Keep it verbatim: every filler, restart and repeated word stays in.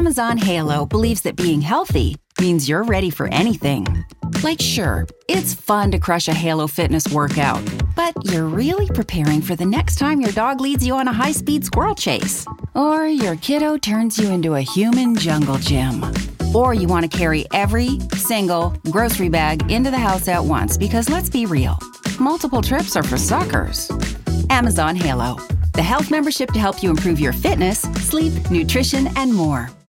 Amazon Halo believes that being healthy means you're ready for anything. Like, sure, it's fun to crush a Halo Fitness workout, but you're really preparing for the next time your dog leads you on a high-speed squirrel chase, or your kiddo turns you into a human jungle gym, or you want to carry every single grocery bag into the house at once because, let's be real, multiple trips are for suckers. Amazon Halo, the health membership to help you improve your fitness, sleep, nutrition, and more.